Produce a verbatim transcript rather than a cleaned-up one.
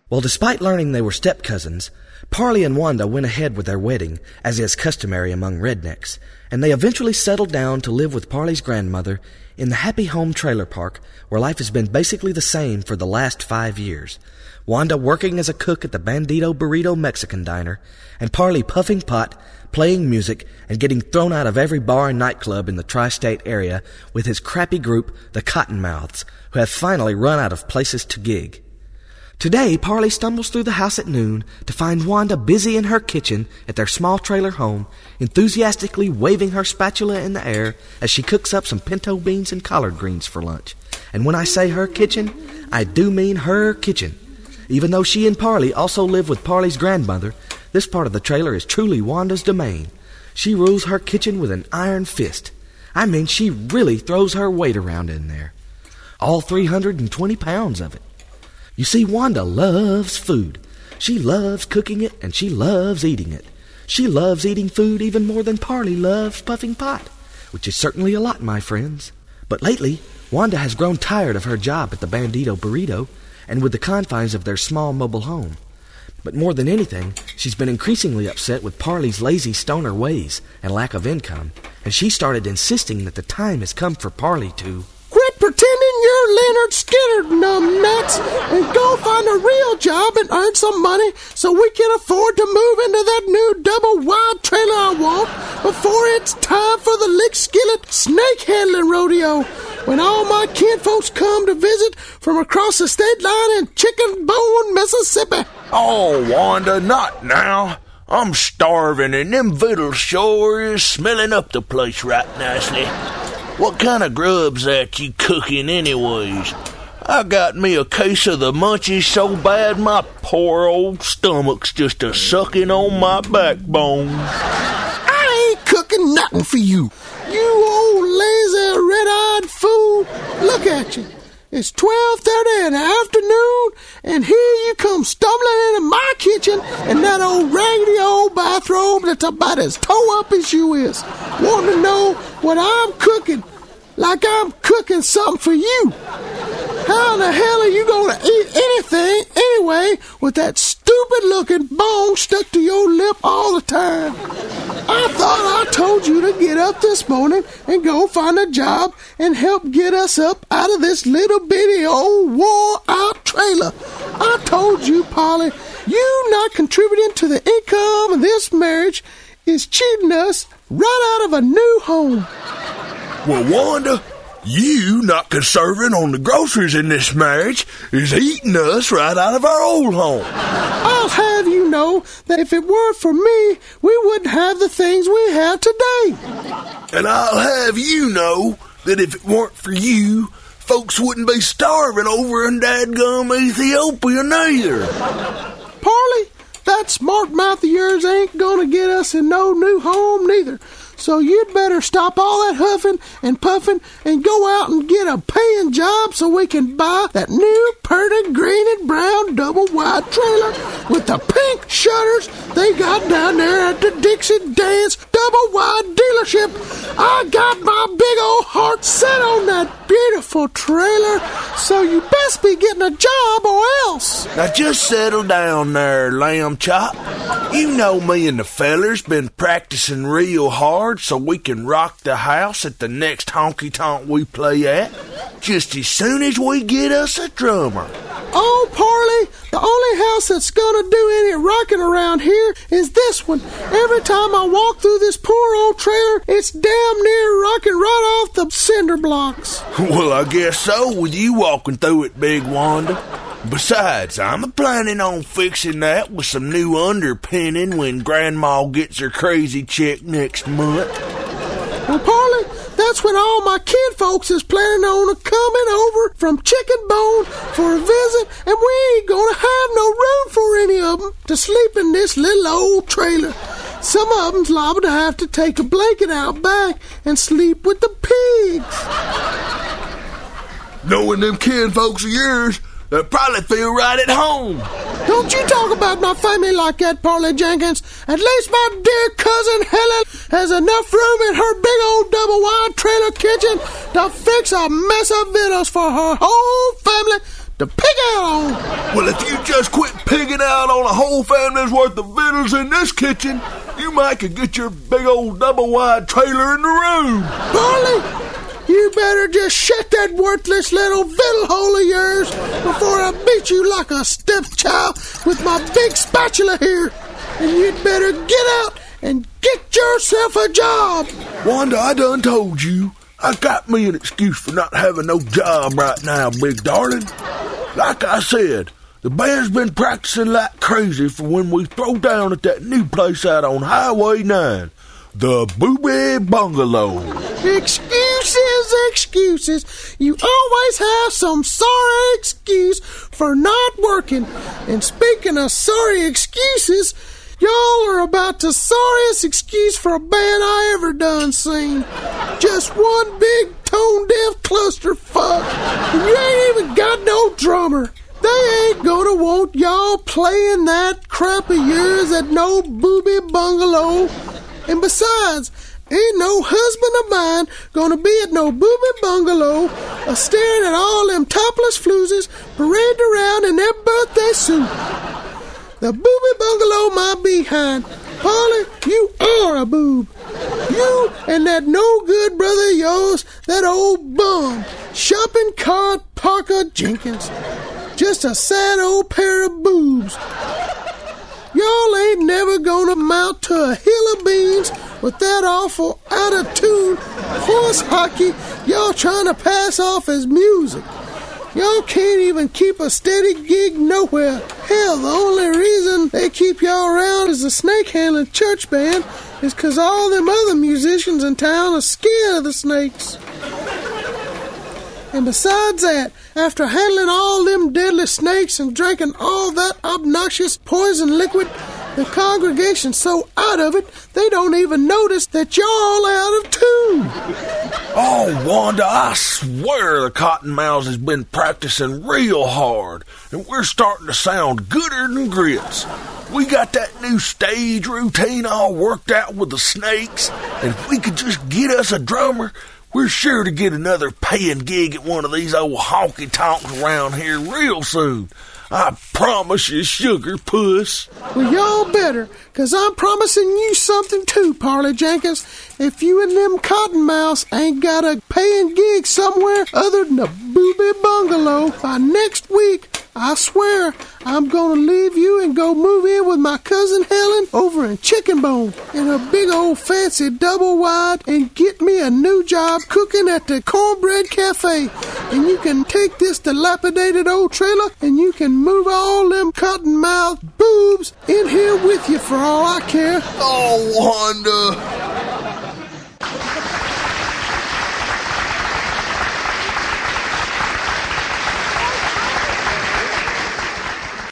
Well, despite learning they were step-cousins, Parley and Wanda went ahead with their wedding, as is customary among rednecks, and they eventually settled down to live with Parley's grandmother in the Happy Home Trailer Park, where life has been basically the same for the last five years. Wanda working as a cook at the Bandito Burrito Mexican Diner, and Parley puffing pot, playing music, and getting thrown out of every bar and nightclub in the tri-state area with his crappy group, the Cottonmouths, who have finally run out of places to gig. Today, Parley stumbles through the house at noon to find Wanda busy in her kitchen at their small trailer home, enthusiastically waving her spatula in the air as she cooks up some pinto beans and collard greens for lunch. And when I say her kitchen, I do mean her kitchen. Even though she and Parley also live with Parley's grandmother, this part of the trailer is truly Wanda's domain. She rules her kitchen with an iron fist. I mean, she really throws her weight around in there. All three hundred twenty pounds of it. You see, Wanda loves food. She loves cooking it, and she loves eating it. She loves eating food even more than Parley loves puffing pot, which is certainly a lot, my friends. But lately, Wanda has grown tired of her job at the Bandito Burrito and with the confines of their small mobile home. But more than anything, she's been increasingly upset with Parley's lazy stoner ways and lack of income, and she started insisting that the time has come for Parley to quit pretending you're Leonard Skinner, numbnuts, and go find a real job and earn some money so we can afford to move into that new double wide trailer I want before it's time for the lick skillet snake handling rodeo, when all my kinfolks come to visit from across the state line in Chicken Bone, Mississippi. Oh, Wanda, not now. I'm starving, and them victuals sure is smelling up the place right nicely. What kind of grub's that you cooking anyways? I got me a case of the munchies so bad my poor old stomach's just a-sucking on my backbone. I ain't cooking nothing for you. You old lazy red-eyed fool. Look at you. It's twelve thirty in the afternoon, and here you come stumbling into my kitchen in that old raggedy old bathrobe that's about as toe-up as you is, wanting to know what I'm cooking, like I'm cooking something for you. How in the hell are you going to eat anything anyway with that stupid-looking bone stuck to your lip all the time? I thought I told you to get up this morning and go find a job and help get us up out of this little bitty old wore-out trailer. I told you, Polly, you not contributing to the income of this marriage is cheating us right out of a new home. Well, Wanda, you not conserving on the groceries in this marriage is eating us right out of our old home. I'll have you know that if it weren't for me, we wouldn't have the things we have today. And I'll have you know that if it weren't for you, folks wouldn't be starving over in dadgum Ethiopia neither. Parley, that smart mouth of yours ain't gonna get us in no new home neither. So you'd better stop all that huffing and puffing and go out and get a paying job so we can buy that new purty green and brown double wide trailer with the pink shutters they got down there at the Dixie Dance double wide dealership. I got my big old heart set on that beautiful trailer, so you best be getting a job or else. Now just settle down there, lamb chop. You know me and the fellers been practicing real hard so we can rock the house at the next honky-tonk we play at, just as soon as we get us a drummer. Oh, Parley, the only house that's gonna do any rocking around here is this one. Every time I walk through this poor old trailer, it's damn near rocking right off the cinder blocks. Well, I guess so with you walking through it, Big Wanda. Besides, I'm planning on fixing that with some new underpinning when Grandma gets her crazy check next month. Well, Parley, that's when all my kinfolks is planning on coming over from Chicken Bone for a visit, and we ain't gonna have no room for any of them to sleep in this little old trailer. Some of them's liable to have to take a blanket out back and sleep with the pigs. Knowing them kinfolks of yours, they'll probably feel right at home. Don't you talk about my family like that, Parley Jenkins. At least my dear cousin Helen has enough room in her big old double-wide trailer kitchen to fix a mess of victuals for her whole family to pig out on. Well, if you just quit pigging out on a whole family's worth of victuals in this kitchen, you might could get your big old double-wide trailer in the room. Parley, you better just shut that worthless little victual hole of yours before I beat you like a stepchild with my big spatula here. And you'd better get out and get yourself a job. Wanda, I done told you. I got me an excuse for not having no job right now, big darling. Like I said, the band's been practicing like crazy for when we throw down at that new place out on Highway nine, the Booby Bungalow. Excuses, excuses. You always have some sorry excuse for not working. And speaking of sorry excuses, y'all are about the sorriest excuse for a band I ever done seen. Just one big tone-deaf clusterfuck. And you ain't even got no drummer. They ain't gonna want y'all playing that crap of yours at no Booby Bungalow. And besides, ain't no husband of mine gonna be at no Booby Bungalow a staring at all them topless floozes paraded around in their birthday suit. The Booby Bungalow my behind. Polly, you are a boob. You and that no-good brother of yours, that old bum, shopping cart Parker Jenkins. Just a sad old pair of boobs. Y'all ain't never gonna amount to a hill of beans with that awful out-of-tune horse hockey y'all trying to pass off as music. Y'all can't even keep a steady gig nowhere. Hell, the only reason they keep y'all around as a snake-handling church band is 'cause all them other musicians in town are scared of the snakes. And besides that, after handling all them deadly snakes and drinking all that obnoxious poison liquid, the congregation's so out of it, they don't even notice that y'all out of tune. Oh, Wanda, I swear the Cottonmouths has been practicing real hard, and we're starting to sound gooder than grits. We got that new stage routine all worked out with the snakes, and if we could just get us a drummer, we're sure to get another paying gig at one of these old honky-tonks around here real soon. I promise you, sugar puss. Well, y'all better, 'cause I'm promising you something too, Parley Jenkins. If you and them Cottonmouths ain't got a paying gig somewhere other than the Booby Bungalow by next week, I swear I'm gonna leave you and go move in with my cousin Helen over in Chicken Bone in a big old fancy double wide and get me a new job cooking at the Cornbread Cafe. And you can take this dilapidated old trailer and you can move all them cotton-mouthed boobs in here with you for all I care. Oh, Wanda.